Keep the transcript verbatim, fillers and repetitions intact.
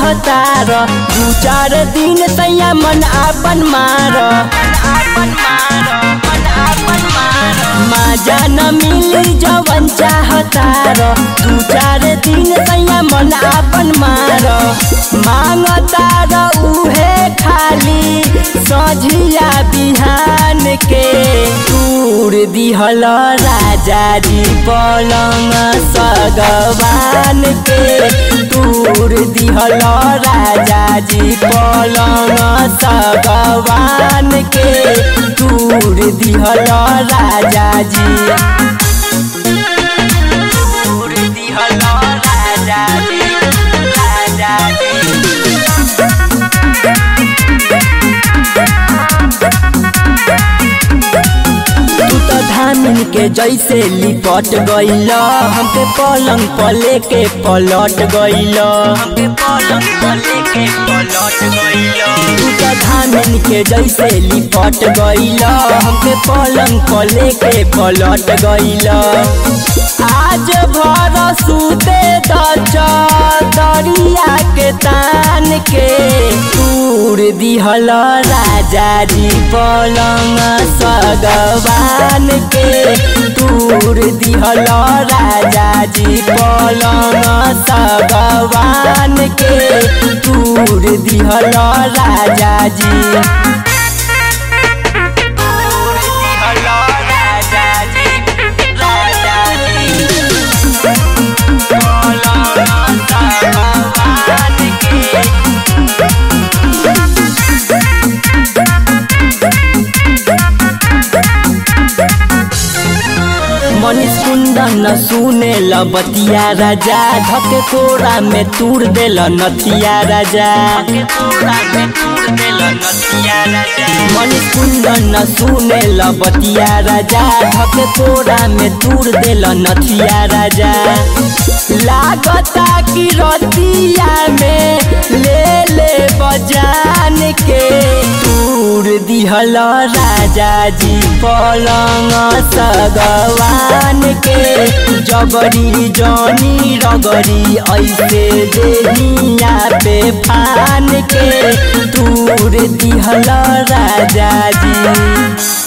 चाहतार दू चार दिन सैया मन आपन मार मजा न मिली जवन चाहतार दू चार दिन सैया मन आपन मार मांगतार उहे खाली सझिया बिहान के तूर दिहल राजा जी पलंग सगवान के तूर दिहल राजा जी पलंग सगवान के तूर दिहल राजा जी तूर दिहल राजा जी राजा जी धामिन के जैसे लिपट गइल हमके पलंग पले के पलट गइल हमके पलंग पले के पलट गइल तू तो धामिन के जैसे लिपट गइल हमके पलंग पले के पलट गइल आज भर सुते दरिया के तान के तूर दिहल राजा जी पलंग सगवान के तूर दिहल राजा जी पलंग सगवान के तूर दिहल राजा जी तूर दिहल राजा जी राजा जी पलंग सगवान के मनीष कुंदन सुने ल बतिया राजा धके कोरा में तूर देल नथिया राजा मनीष कुंदन सुने ल बतिया राजा धके कोरा में तूर देल नथिया राजा लागता कि रतिया में ले ले बजान के तूर दिहल राजा जी पलंग सगवान के जबरी जनी रगरी ऐसे देहिया पे फान के तूर दिहल राजा जी।